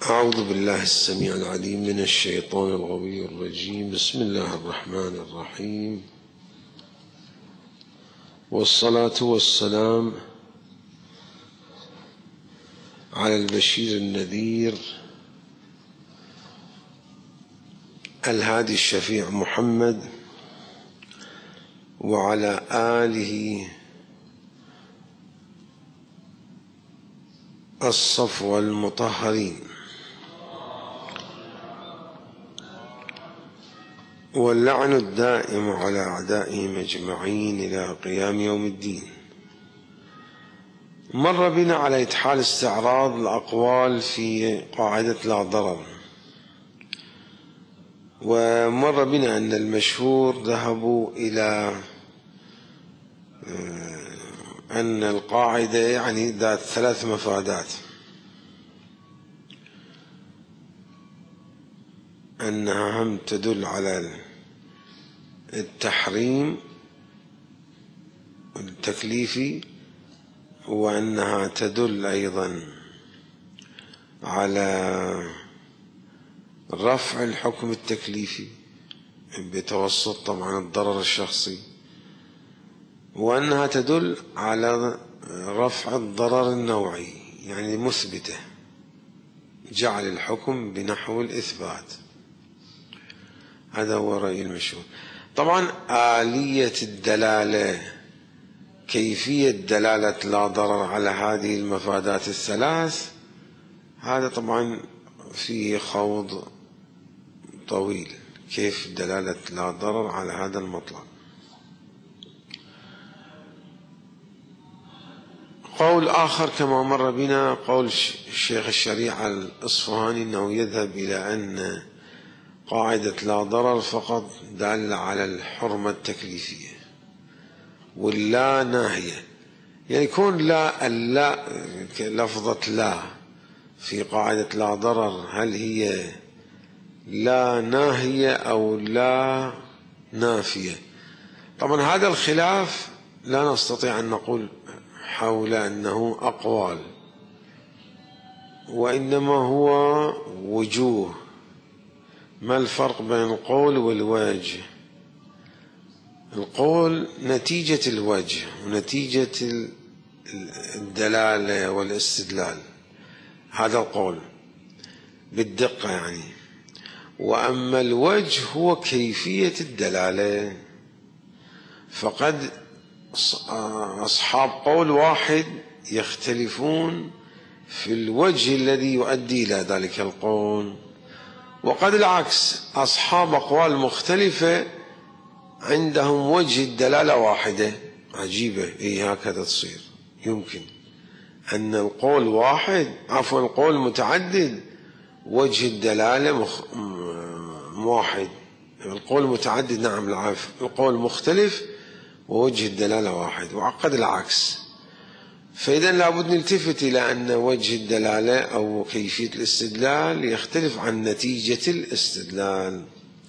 أعوذ بالله السميع العليم من الشيطان الغوي الرجيم. بسم الله الرحمن الرحيم، والصلاة والسلام على البشير النذير الهادي الشفيع محمد وعلى آله الصفوة المطهرين، واللعن الدائم على أعدائهم أجمعين إلى قيام يوم الدين. مر بنا على إتحال استعراض الأقوال في قاعدة لا ضرر، ومر بنا أن المشهور ذهبوا إلى أن القاعدة يعني ذات 3 مفادات: أنها هم تدل على التحريم التكليفي، وأنها تدل أيضا على رفع الحكم التكليفي بتوسط طبعا الضرر الشخصي، وأنها تدل على رفع الضرر النوعي، يعني مثبتة، جعل الحكم بنحو الإثبات. هذا هو رأي المشهور. طبعا آلية الدلالة، كيفية دلالة لا ضرر على هذه المفادات الثلاث، هذا طبعا فيه خوض طويل، كيف دلالة لا ضرر على هذا المطلب. قول آخر كما مر بنا قول الشيخ الشريعة الإصفهاني، أنه يذهب إلى أن قاعدة لا ضرر فقط دالة على الحرمة التكليفية، واللا ناهية، يعني يكون لا لفظة لا في قاعدة لا ضرر هل هي لا ناهية أو لا نافية. طبعا هذا الخلاف لا نستطيع أن نقول حول أنه أقوال، وإنما هو وجوه. ما الفرق بين القول والوجه؟ القول نتيجة الوجه ونتيجة الدلالة والاستدلال، هذا القول بالدقة يعني. وأما الوجه هو كيفية الدلالة، فقد أصحاب قول واحد يختلفون في الوجه الذي يؤدي إلى ذلك القول، وقد العكس، أصحاب أقوال مختلفة عندهم وجه الدلالة واحدة. عجيبة، هكذا تصير. يمكن أن القول واحد، القول متعدد، وجه الدلالة واحد. القول متعدد، نعم، القول مختلف ووجه الدلالة واحد، وقد العكس. فإذا لابد نلتفت إلى أن وجه الدلالة أو كيفية الاستدلال يختلف عن نتيجة الاستدلال.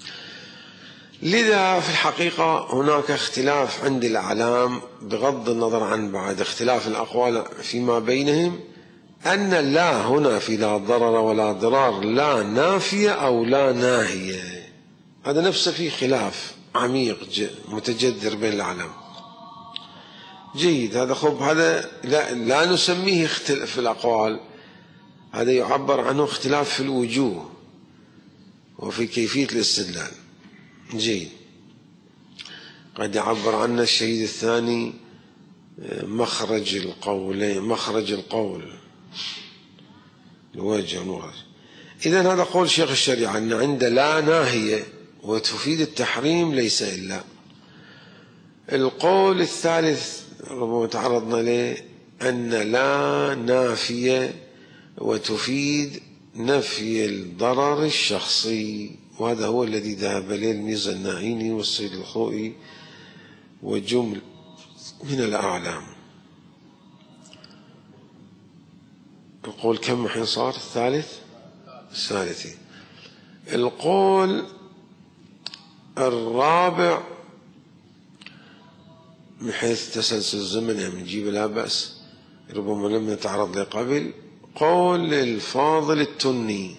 لذا في الحقيقة هناك اختلاف عند الأعلام، بغض النظر عن بعد اختلاف الأقوال فيما بينهم، أن لا هنا في لا ضرر ولا ضرار لا نافية أو لا ناهية. هذا نفسه فيه خلاف عميق متجذر بين الأعلام. جيد، هذا خب، هذا لا نسميه اختلاف في الأقوال، هذا يعبر عنه اختلاف في الوجوه وفي كيفية الاستدلال. جيد، قد يعبر عنه الشهيد الثاني مخرج القول، الوجه والوجه. إذن هذا قول شيخ الشريعة، أن عند لا ناهية وتفيد التحريم ليس إلا. القول الثالث ربما تعرضنا له، أن لا نافية وتفيد نفي الضرر الشخصي، وهذا هو الذي ذهب إليه الميزة الناعيني والسيد الخوئي وجمل من الأعلام. القول كم حين صار؟ الثالث. القول الرابع من حيث تسلسل الزمن، يعني نجيب لا بأس، ربما لم نتعرض له قبل. قول الفاضل التني.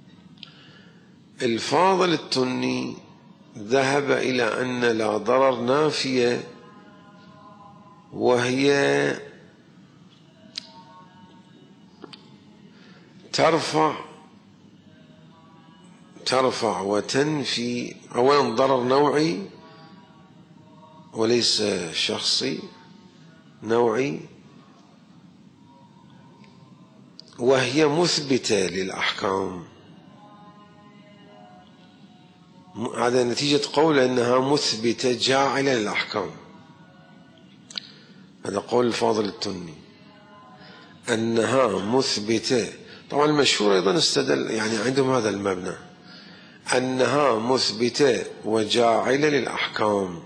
الفاضل التني ذهب إلى أن لا ضرر نافية، وهي ترفع وتنفي. أولا ضرر نوعي وليس شخصي، نوعي، وهي مثبتة للأحكام. هذا نتيجة قول أنها مثبتة جاعلة للأحكام. هذا قول الفاضل التني أنها مثبتة. طبعا المشهور أيضا استدل، يعني عندهم هذا المبنى، أنها مثبتة وجاعلة للأحكام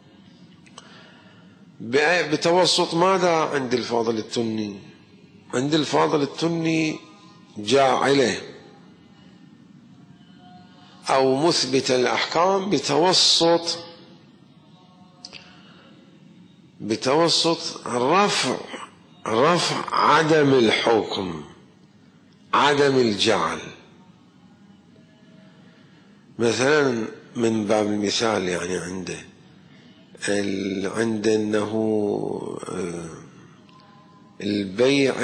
بتوسط ماذا عند الفاضل التني؟ عند الفاضل التني جاعلة أو مثبتة للأحكام بتوسط رفع عدم الحكم، عدم الجعل. مثلا من باب المثال، يعني عنده أنه بيع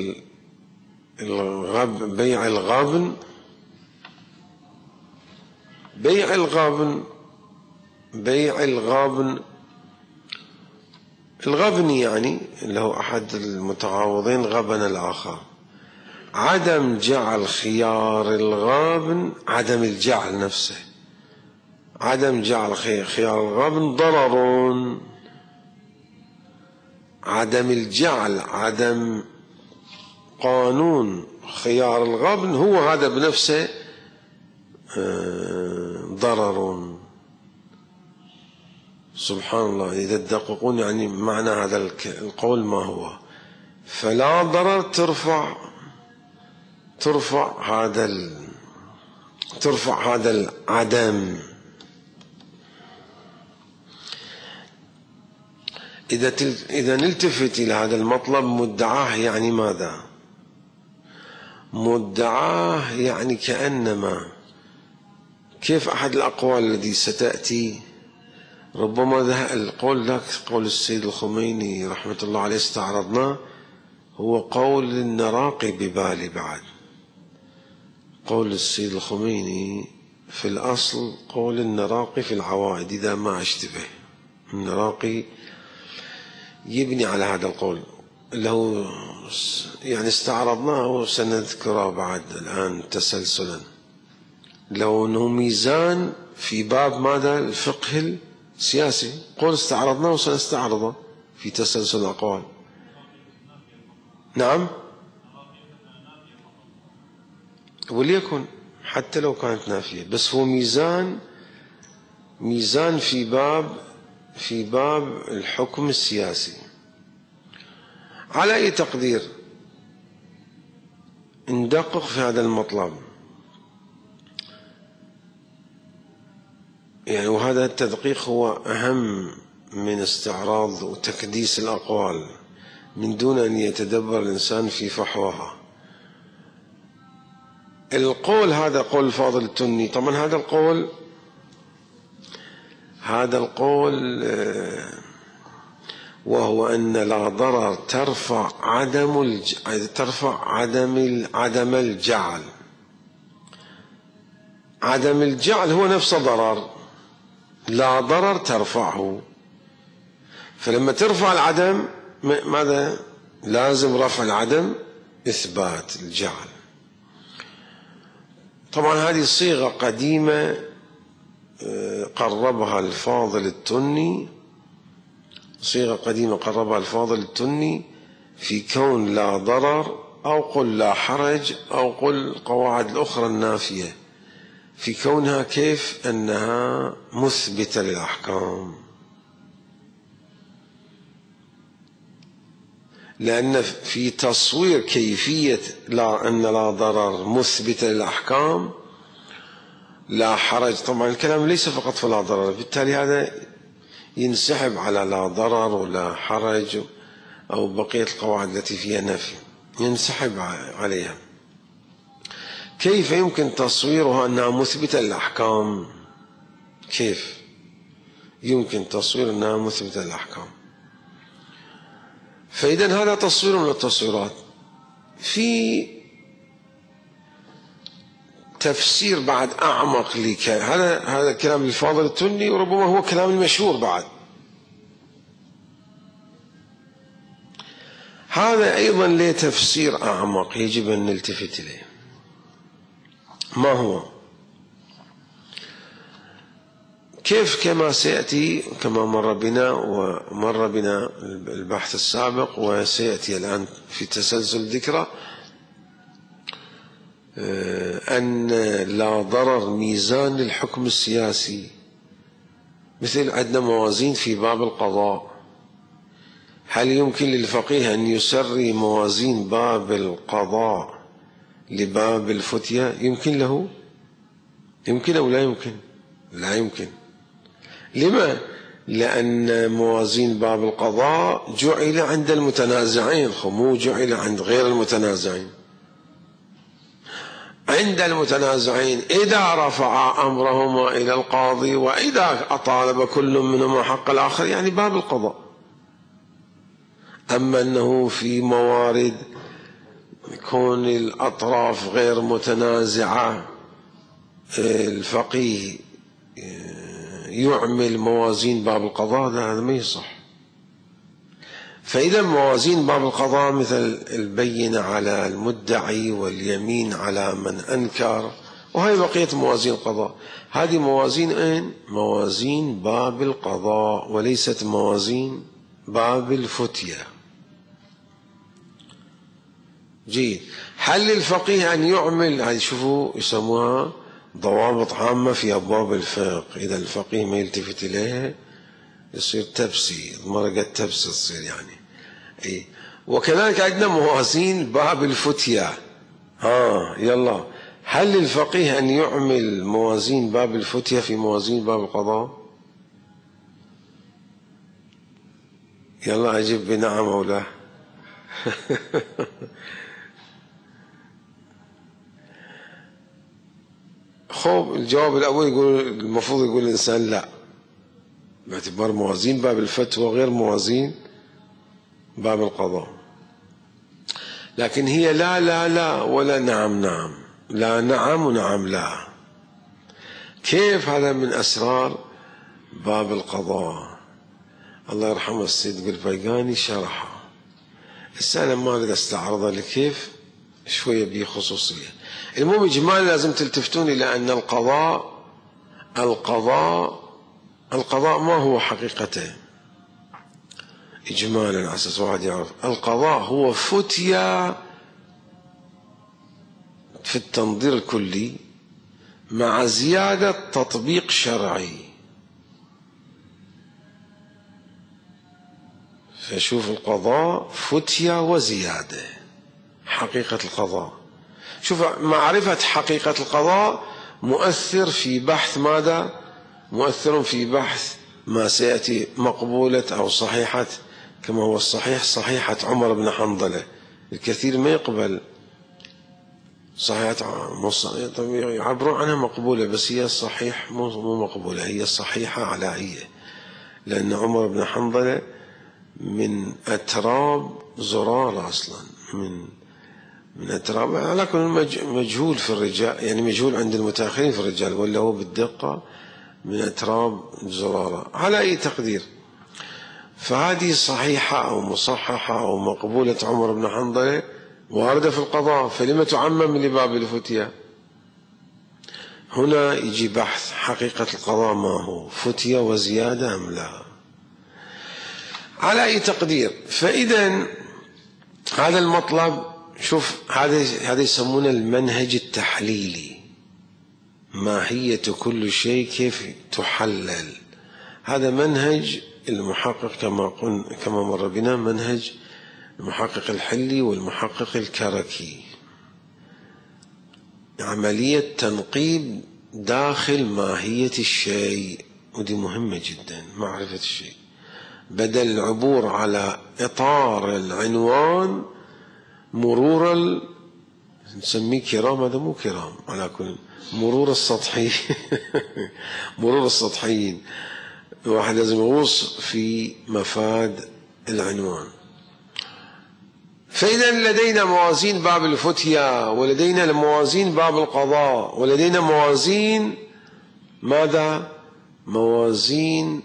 الغبن يعني اللي هو أحد المتعاوضين غبن الآخر. عدم جعل خيار الغابن، عدم الجعل نفسه، عدم جعل خيار الغابن ضرر. عدم الجعل، عدم قانون خيار الغبن هو هذا بنفسه ضرر. سبحان الله، إذا تدققون يعني معنى هذا القول ما هو. فلا ضرر ترفع هذا العدم. إذا نلتفت إلى هذا المطلب، مدعاه يعني ماذا؟ مدعاه يعني كأنما، كيف أحد الأقوال الذي ستأتي ربما القول ذاك قول السيد الخميني رحمة الله عليه استعرضناه، هو قول النراقي ببالي بعد. قول السيد الخميني في الأصل قول النراقي في العوائد إذا ما أشتبه. النراقي يبني على هذا القول اللي هو يعني استعرضناه وسنذكره بعد الآن تسلسلا، لو أنه ميزان في باب ماذا؟ الفقه السياسي. قول استعرضناه وسنستعرضه في تسلسل الأقوال. نعم، وليكن حتى لو كانت نافية، بس هو ميزان في باب الحكم السياسي. على أي تقدير ندقق في هذا المطلب، يعني وهذا التدقيق هو أهم من استعراض وتكديس الأقوال من دون أن يتدبر الإنسان في فحوها. القول هذا قول الفاضل التني. طبعا هذا القول وهو أن لا ضرر ترفع عدم الجعل. عدم الجعل هو نفسه ضرر، لا ضرر ترفعه. فلما ترفع العدم ماذا؟ لازم رفع العدم إثبات الجعل. طبعا هذه صيغة قديمة قربها الفاضل التني، في كون لا ضرر، أو قل لا حرج، أو قل القواعد الأخرى النافية، في كونها كيف أنها مثبتة للأحكام. لأن في تصوير كيفية أن لا ضرر مثبتة للأحكام، لا حرج، طبعا الكلام ليس فقط في لا ضرر، بالتالي هذا ينسحب على لا ضرر ولا حرج أو بقية القواعد التي فيها نفي. ينسحب عليها. كيف يمكن تصويرها أنها مثبتة للأحكام؟ كيف يمكن تصوير أنها مثبتة للأحكام؟ فإذا هذا تصوير من التصويرات. في تفسير بعد أعمق لك، هذا كلام الفاضل التوني، وربما هو كلام المشهور بعد. هذا أيضا له تفسير أعمق يجب أن نلتفت إليه. ما هو؟ كيف كما سيأتي، كما مر بنا ومر بنا البحث السابق وسيأتي الآن في تسلسل الذكرى، أن لا ضرر ميزان للحكم السياسي، مثل عندنا موازين في باب القضاء. هل يمكن للفقيه أن يسري موازين باب القضاء لباب الفتية؟ يمكن له؟ يمكن أو لا يمكن؟ لا يمكن. لما؟ لأن موازين باب القضاء جعل عند المتنازعين، مو جعل عند غير المتنازعين. عند المتنازعين إذا رفع أمرهما إلى القاضي وإذا أطالب كل منهما حق الآخر، يعني باب القضاء. أما أنه في موارد يكون الأطراف غير متنازعة، الفقيه يعمل موازين باب القضاء، هذا ما يصح. فإذا موازين باب القضاء مثل البينة على المدعي واليمين على من أنكر، وهي بقية موازين القضاء، هذه موازين موازين باب القضاء وليست موازين باب الفتية. جيد. هل للفقيه أن يعمل، هذه شوفوا يسموها ضوابط عامة في أبواب الفقه، إذا الفقيه ما يلتفت إليها يصير تبسي، المرة قد تبسي تصير يعني. وكذلك عندنا موازين باب الفتية. يلا، هل للفقيه أن يعمل موازين باب الفتية في موازين باب القضاء؟ يلا أجب بنعم أو لا. خب الجواب الأول يقول المفروض يقول الإنسان لا، باعتبار موازين باب الفتوى غير موازين باب القضاء. لكن هي لا لا لا ولا نعم نعم، لا نعم ونعم لا. كيف؟ هذا من أسرار باب القضاء، الله يرحمه السيد قلبيقاني شرحه. السنة ما أريد أستعرضها لكيف شوية بيه خصوصية. المهم إجمالا لازم تلتفتون إلى أن القضاء ما هو حقيقته إجمالا، على أساس واحد يعرف. القضاء هو فتية في التنظير الكلي مع زيادة تطبيق شرعي. فشوف القضاء فتية وزيادة. حقيقة القضاء، شوف معرفة حقيقة القضاء مؤثر في بحث ماذا؟ مؤثر في بحث ما سيأتي مقبولة أو صحيحة، كما هو الصحيح صحيحة عمر بن حنظلة. الكثير ما يقبل صحيحة، يعبرون عنها مقبولة، بس هي الصحيح مو مقبولة، هي الصحيحة علائية، لأن عمر بن حنظلة من أتراب زرارة أصلا، من أتراب، على كل مجهول في الرجال، يعني مجهول عند المتأخرين في الرجال، ولا هو بالدقة من أتراب زرارة على أي تقدير. فهذه صحيحة أو مصححة أو مقبولة عمر بن حنظلة واردة في القضاء، فلما تعمم لباب الفتية؟ هنا يجي بحث حقيقة القضاء ما هو، فتية وزيادة أم لا، على أي تقدير. فإذا هذا المطلب، شوف هذا يسمونه المنهج التحليلي، ماهية كل شيء كيف تحلل. هذا منهج المحقق كما مر بنا، منهج المحقق الحلي والمحقق الكركي، عملية تنقيب داخل ماهية الشيء، ودي مهمة جدا معرفة الشيء، بدل العبور على إطار العنوان مرور نسميه كرام، هذا مو كرام على كل، مرور السطحي مرور السطحيين. الواحد لازم يغوص في مفاد العنوان. فإذا لدينا موازين باب الفتيا، ولدينا موازين باب القضاء، ولدينا موازين ماذا؟ موازين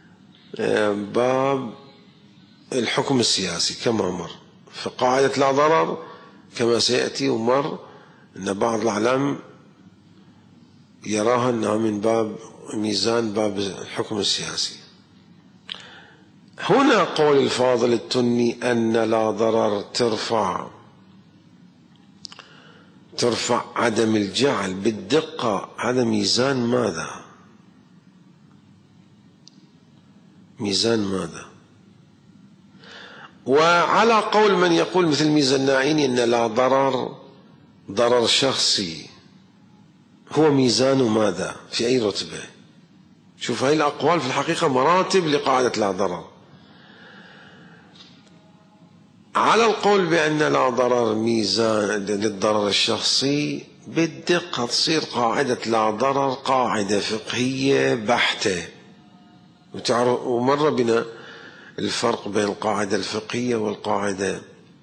باب الحكم السياسي كما مر. فقاعدة لا ضرر كما سيأتي ومر أن بعض الأعلام يراها أنها من باب ميزان باب الحكم السياسي. هنا قول الفاضل التني أن لا ضرر ترفع عدم الجعل بالدقة. هذا ميزان ماذا؟ ميزان ماذا؟ وعلى قول من يقول مثل ميزان الناعيني أن لا ضرر ضرر شخصي، هو ميزان ماذا؟ في أي رتبة؟ شوف هاي الأقوال في الحقيقة مراتب لقاعدة لا ضرر. على القول بأن لا ضرر ميزان للضرر الشخصي بالدقة تصير قاعدة لا ضرر قاعدة فقهية بحتة. ومر بنا الفرق بين القاعدة الفقهية والقاعدة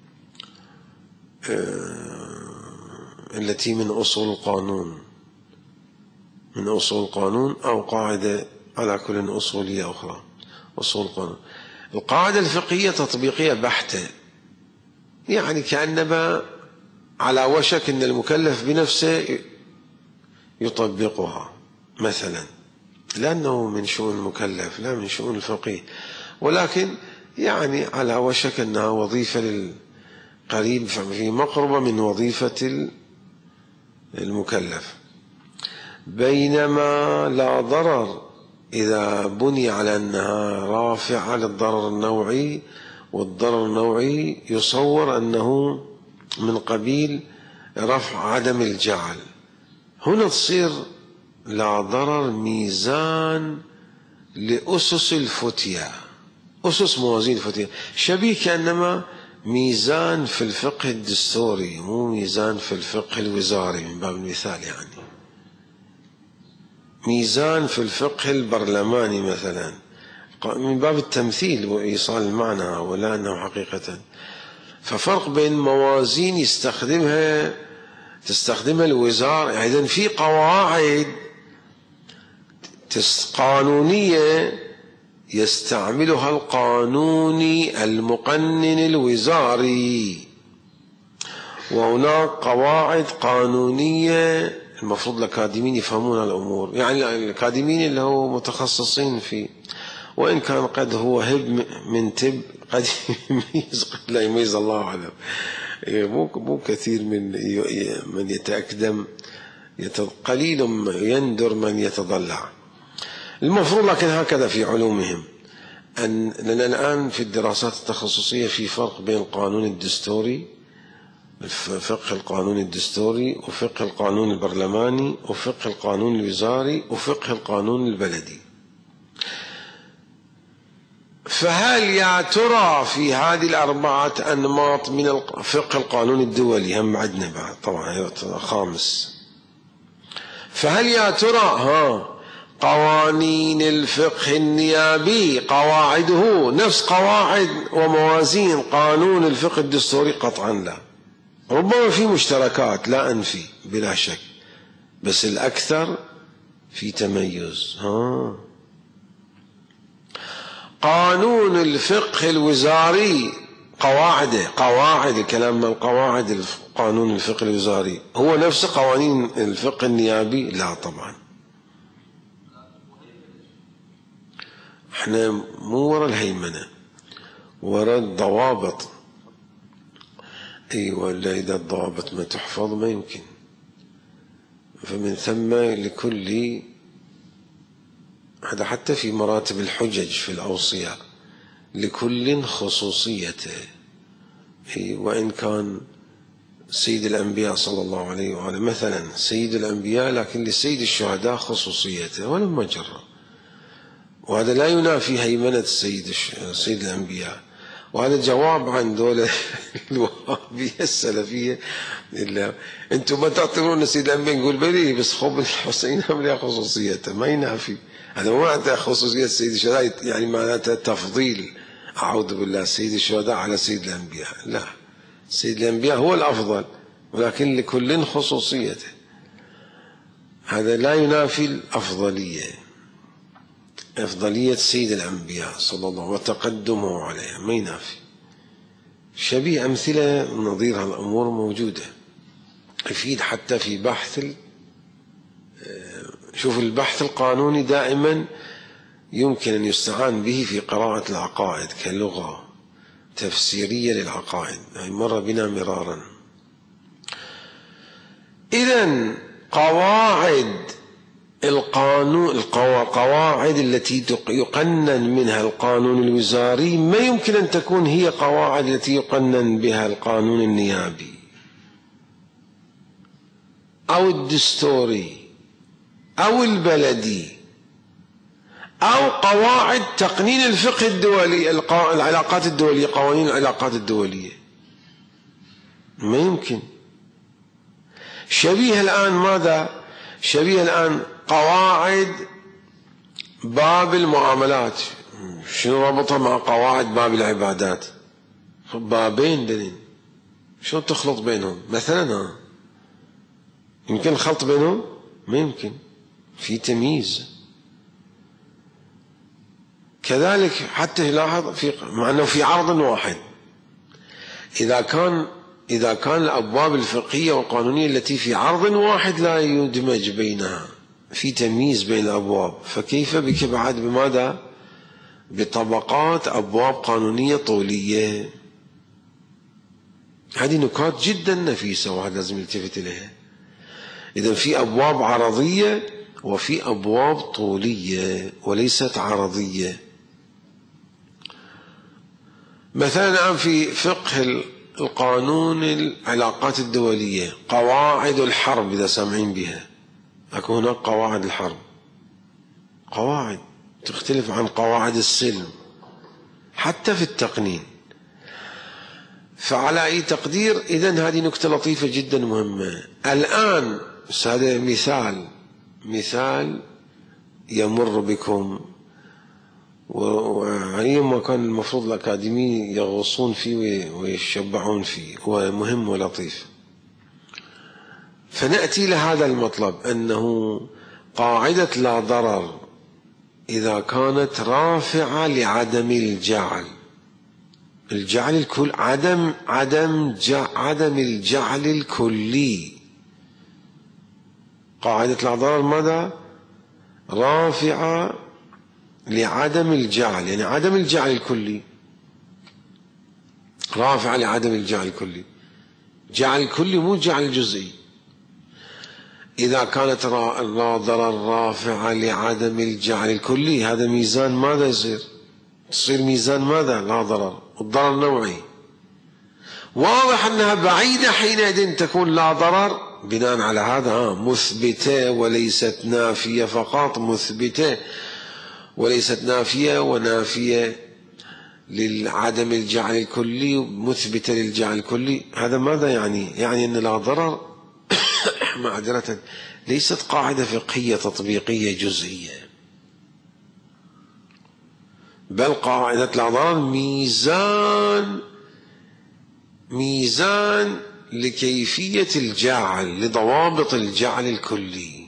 التي من أصول القانون، من أصول القانون أو قاعدة على كل أصولية أخرى. أصول القانون القاعدة الفقهية تطبيقية بحتة، يعني كأنما على وشك أن المكلف بنفسه يطبقها مثلا، لأنه من شؤون المكلف لا من شؤون الفقيه، ولكن يعني على وشك أنها وظيفة للقريب في مقربة من وظيفة المكلف. بينما لا ضرر إذا بني على أنها رافعة للضرر النوعي، والضرر النوعي يصور أنه من قبيل رفع عدم الجعل، هنا تصير لا ضرر ميزان لأسس الفتيا، أسس موازين الفتيا، شبيه كأنما ميزان في الفقه الدستوري مو ميزان في الفقه الوزاري من باب المثال، يعني ميزان في الفقه البرلماني مثلا من باب التمثيل وإيصال المعنى ولا أنه حقيقة. ففرق بين موازين تستخدمها الوزارة. إذن في قواعد قانونية يستعملها القانوني المقنن الوزاري، وهناك قواعد قانونية المفروض الأكاديميين يفهمون الأمور، يعني الأكاديميين اللي هو متخصصين في، وإن كان قد هو هب من تب قد يميز قد لا يميز الله أعلم. مو كثير من يتأقدم، قليل يندر من يتضلع المفروض. لكن هكذا في علومهم، لأن الآن في الدراسات التخصصية في فرق بين القانون الدستوري، فقه القانون الدستوري، وفقه القانون البرلماني، وفقه القانون الوزاري، وفقه القانون البلدي. فهل يا ترى في هذه الأربعة أنماط من فقه القانون الدولي هم عندنا بعد طبعا خامس، فهل يا ترى قوانين الفقه النيابي قواعده نفس قواعد وموازين قانون الفقه الدستوري؟ قطعا لا. ربما في مشتركات لا أنفي بلا شك، بس الأكثر في تميز. قانون الفقه الوزاري قواعد الكلام من قواعد قانون الفقه الوزاري هو نفس قوانين الفقه النيابي؟ لا طبعا. احنا مو ورا الهيمنة، ورا الضوابط. ايوه، إذا الضوابط ما تحفظ ما يمكن. فمن ثم لكل هذا حتى في مراتب الحجج في الأوصية لكل خصوصيته. وإن كان سيد الأنبياء صلى الله عليه وآله مثلا سيد الأنبياء، لكن لسيد الشهداء خصوصيته ولم مجرة، وهذا لا ينافي هيمنة سيد الأنبياء. وهذا جواب عن دولة الوهابية السلفية. انتم ما تعتبرون سيد الأنبياء؟ نقول بلي، بس خب الحسين هم له خصوصيته، ما ينافي. هذا ما معناته خصوصية سيد الشهداء يعني معناته تفضيل، أعوذ بالله، سيد الشهداء على سيد الأنبياء، لا، سيد الأنبياء هو الأفضل، ولكن لكل خصوصيته. هذا لا ينافي الأفضلية، أفضلية سيد الأنبياء صلى الله عليه وسلم وتقدمه عليها، ما ينافي. شبيه أمثلة نظير هالأمور موجودة، يفيد حتى في بحث شوف البحث القانوني دائما يمكن أن يستعان به في قراءة العقائد كلغة تفسيرية للعقائد، هي مر بنا مرارا. إذن قواعد القانون، القواعد التي يقنن منها القانون الوزاري ما يمكن أن تكون هي قواعد التي يقنن بها القانون النيابي أو الدستوري أو البلدي أو قواعد تقنين الفقه الدولي، العلاقات الدولية، قوانين العلاقات الدولية، ما يمكن. شبيه الآن ماذا؟ شبيه الآن قواعد باب المعاملات، شنو ربطها مع قواعد باب العبادات؟ بابين دلين، شو تخلط بينهم؟ مثلا يمكن خلط بينهم؟ ما يمكن، في تمييز. كذلك حتى يلاحظ مع أنه في عرض واحد، إذا كان الأبواب الفقهية والقانونية التي في عرض واحد لا يدمج بينها، في تمييز بين الأبواب، فكيف بك بعد بماذا؟ بطبقات أبواب قانونية طولية. هذه نكات جدا نفيسة وهذا لازم يلتفت إليها. إذن في أبواب عرضية وفي أبواب طولية وليست عرضية. مثلا الآن في فقه القانون العلاقات الدولية، قواعد الحرب إذا سامعين بها، أكو هناك قواعد الحرب، قواعد تختلف عن قواعد السلم حتى في التقنين. فعلى أي تقدير إذن هذه نكتة لطيفة جدا مهمة. الآن هذا مثال يمر بكم، وأيما كان المفروض الأكاديميين يغوصون فيه ويشبعون فيه، هو مهم ولطيف. فنأتي لهذا المطلب، أنه قاعدة لا ضرر إذا كانت رافعة لعدم الجعل، عدم الجعل الكلي. قاعدة لا ضرر ماذا؟ رافعة لعدم الجعل، يعني عدم الجعل الكلي، رافعة لعدم الجعل الكلي، جعل الكلي مو جعل الجزئي. إذا كانت لا ضرر رافعة لعدم الجعل الكلي، هذا ميزان ماذا يصير؟ تصير ميزان ماذا؟ لا ضرر، والضرر نوعي. واضح أنها بعيدة حينئذ تكون لا ضرر، بناء على هذا مثبتة وليست نافية فقط، مثبتة وليست نافية، ونافية للعدم الجعل الكلي، مثبتة للجعل الكلي. هذا ماذا يعني؟ يعني أن لا ضرر معذرة ليست قاعدة فقهية تطبيقية جزئية، بل قاعدة لا ضرر ميزان لكيفية الجعل، لضوابط الجعل الكلي.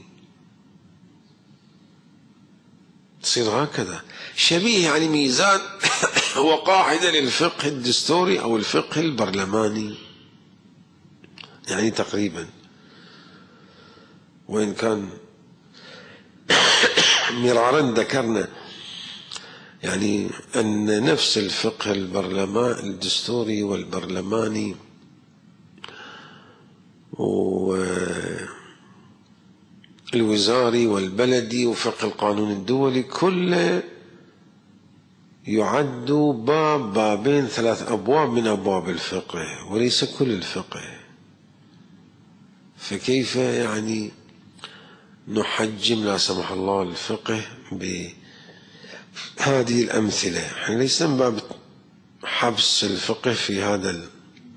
تصير هكذا شبيه، يعني ميزان هو قاعدة للفقه الدستوري أو الفقه البرلماني، يعني تقريبا، وإن كان مرارا ذكرنا يعني أن نفس الفقه الدستوري والبرلماني والوزاري والبلدي وفقه القانون الدولي كله يعد بابين 3 أبواب من أبواب الفقه وليس كل الفقه. فكيف يعني نحجم لا سمح الله الفقه بهذه الأمثلة؟ احنا ليس من باب حبس الفقه في هذا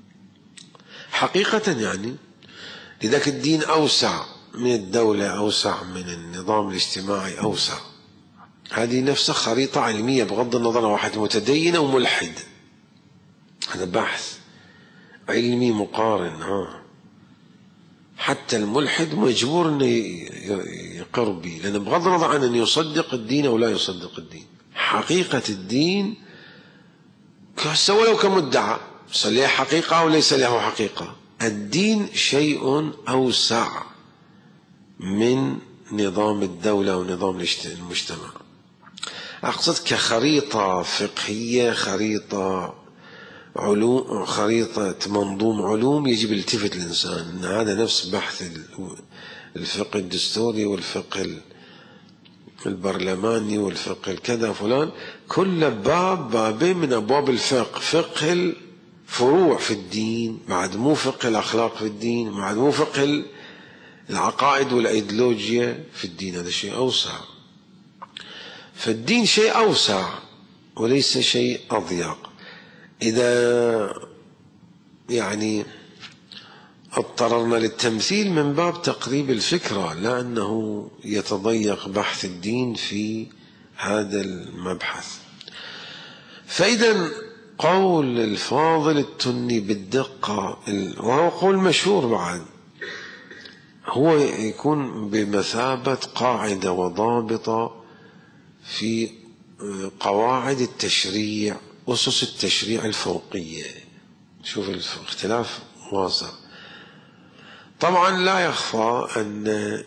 حقيقة يعني. لذلك الدين أوسع من الدولة، أوسع من النظام الاجتماعي، أوسع. هذه نفسها خريطة علمية بغض النظر عن واحد متدين أو ملحد، هذا بحث علمي مقارن. حتى الملحد مجبور أن يقر به، لأن بغض النظر عن أن يصدق الدين أو لا يصدق الدين، حقيقة الدين ولو كمدعى ليه حقيقة أو ليس له حقيقة، الدين شيء أوسع من نظام الدولة ونظام المجتمع. أقصد كخريطة فقهية، خريطة علوم، خريطة منظوم علوم يجب التفت الإنسان أن هذا نفس بحث الفقه الدستوري والفقه البرلماني والفقه الكذا فلان، كل بابين من أبواب الفقه. فقه الفروع في الدين، بعد مو فقه الأخلاق في الدين، بعد مو فقه العقائد والأيديولوجيا في الدين، هذا شيء أوسع. فالدين شيء أوسع وليس شيء أضيق. إذا يعني اضطررنا للتمثيل من باب تقريب الفكرة، لا أنه يتضيق بحث الدين في هذا المبحث. فإذا قول الفاضل التني بالدقة، وهو قول مشهور بعد، هو يكون بمثابة قاعدة وضابطة في قواعد التشريع، أسس التشريع الفوقية. شوف الاختلاف واضح. طبعا لا يخفى أن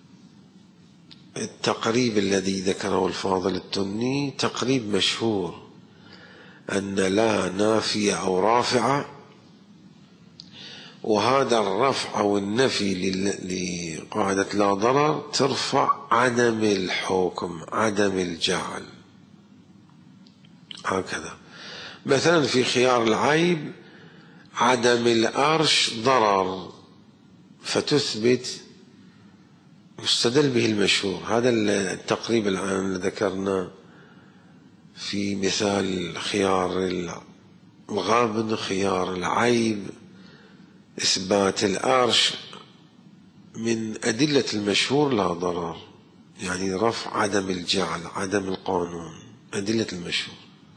التقريب الذي ذكره الفاضل التني تقريب مشهور، أن لا نافية أو رافعة، وهذا الرفع أو النفي لقاعدة لا ضرر ترفع عدم الحكم، عدم الجعل. هكذا مثلا في خيار العيب عدم الأرش ضرر، فتثبت يستدل به المشهور. هذا التقريب الآن ذكرنا في مثال خيار الغبن، خيار العيب، إثبات الأرش من أدلة المشهور لا ضرر، يعني رفع عدم الجعل، عدم القانون، أدلة المشهور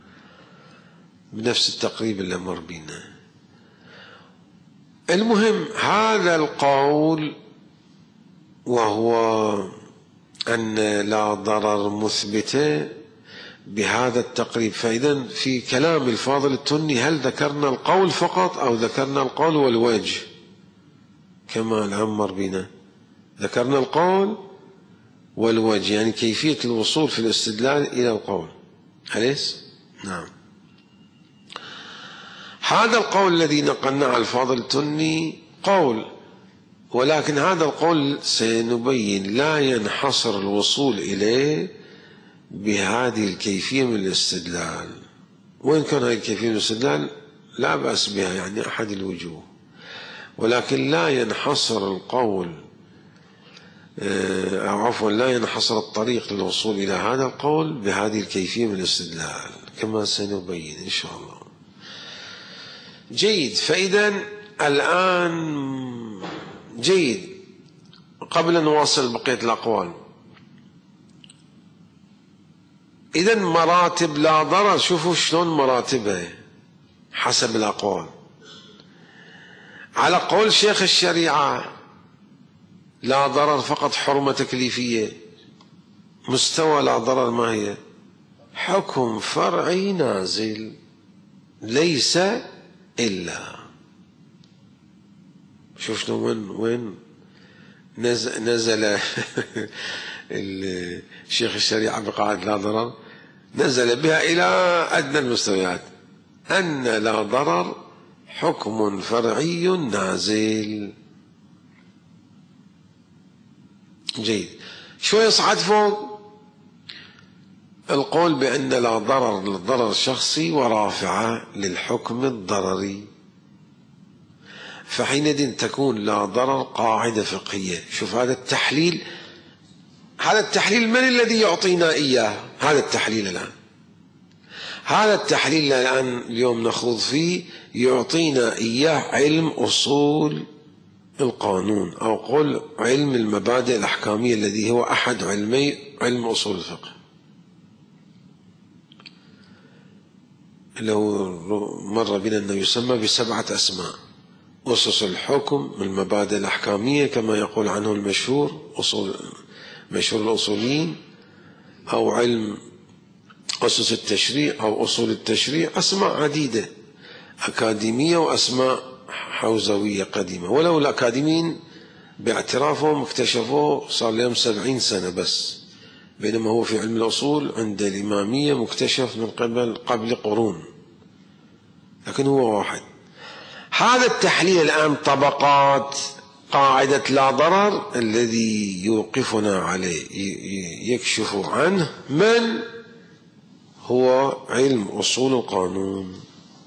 بنفس التقريب اللي مر بينا. المهم هذا القول وهو أن لا ضرر مثبتة بهذا التقريب. فإذا في كلام الفاضل التني هل ذكرنا القول فقط أو ذكرنا القول والوجه كما الآن مر بنا؟ ذكرنا القول والوجه، يعني كيفية الوصول في الاستدلال إلى القول. أليس؟ نعم. هذا القول الذي نقلنا على الفاضل التني قول، ولكن هذا القول سنبين لا ينحصر الوصول إليه بهذه الكيفية من الاستدلال، وإن كان هذه الكيفية من الاستدلال لا بأس بها، يعني أحد الوجوه، ولكن لا ينحصر القول أو عفوا لا ينحصر الطريق للوصول إلى هذا القول بهذه الكيفية من الاستدلال كما سنبين إن شاء الله. جيد. فإذا الآن جيد، قبل أن نواصل بقية الأقوال، إذا مراتب لا ضرر، شوفوا شلون مراتبها حسب الأقوال. على قول شيخ الشريعة لا ضرر فقط حرمة تكليفية. مستوى لا ضرر ما هي؟ حكم فرعي نازل ليس إلا. شوف شلون وين نزل الشيخ الشريعة بقاعدة لا ضرر، نزل بها إلى أدنى المستويات، أن لا ضرر حكم فرعي نازل. جيد. شو يصعد فوق القول بأن لا ضرر للضرر الشخصي ورافعة للحكم الضرري، فحينئذ تكون لا ضرر قاعدة فقهية. شوف هذا التحليل، هذا التحليل من الذي يعطينا إياه؟ هذا التحليل الآن، هذا التحليل الآن اليوم نخوض فيه يعطينا إياه علم أصول القانون، أو قل علم المبادئ الأحكامية الذي هو أحد علمي علم أصول الفقه. لو مر بنا أنه يسمى ب7 أسماء: أسس الحكم، المبادئ الأحكامية كما يقول عنه المشهور مشهور الأصوليين، أو علم أسس التشريع أو أصول التشريع. أسماء عديدة أكاديمية وأسماء حوزوية قديمة، ولو الأكاديميين باعترافهم اكتشفوه صار لهم 70 سنة بس، بينما هو في علم الأصول عند الإمامية مكتشف من قبل قرون، لكن هو واحد. هذا التحليل الآن طبقات قاعدة لا ضرر الذي يوقفنا عليه يكشف عنه من هو علم أصول القانون.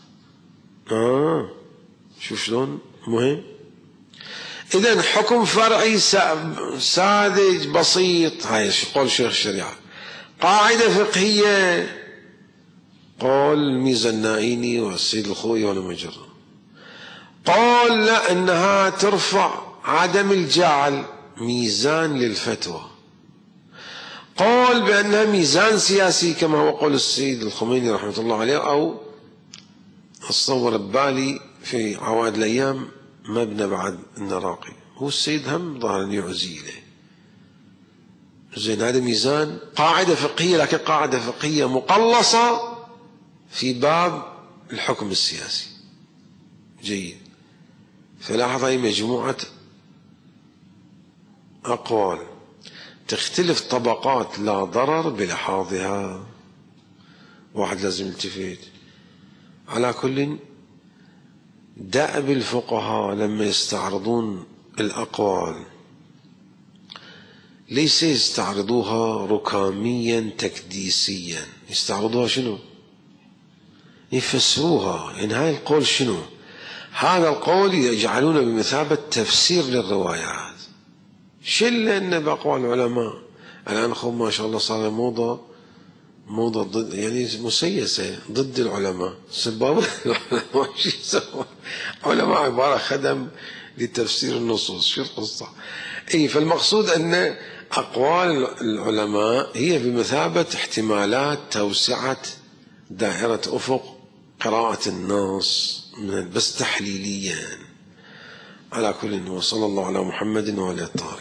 شوف شلون مهم. إذن حكم فرعي ساذج بسيط، هاي قول شيخ الشريعة. قاعدة فقهية قول الميزانائيني والسيد الخوئي والمجرد، قول لا أنها ترفع عدم الجعل ميزان للفتوى، قول بأنها ميزان سياسي كما هو قول السيد الخميني رحمة الله عليه، أو أتصور ببالي في عوائد الأيام مبنى بعد النراقي، هو السيد هم ظهر يعزي إليه. زين، هذا ميزان قاعدة فقهية، لكن قاعدة فقهية مقلصة في باب الحكم السياسي. جيد. فلاحظ هذه مجموعة أقوال تختلف طبقات لا ضرر بلحاظها، واحد لازم يلتفت. على كل دأب الفقهاء لما يستعرضون الأقوال ليس يستعرضوها ركاميا تكديسيا، يستعرضوها شنو؟ يفسروها. يعني هاي القول شنو؟ هذا القول يجعلونه بمثابة تفسير للروايات. لأن بأقوال العلماء الآن ما شاء الله صار موضة ضد، يعني مسيسة ضد العلماء، سباب العلماء. شو يسوون علماء؟ عبارة خدم لتفسير النصوص. شو القصة؟ فالمقصود أن أقوال العلماء هي بمثابة احتمالات توسعة دائرة أفق قراءة النص بس تحليليا. على كل، وصلى الله على محمد وعلى الطاهرين.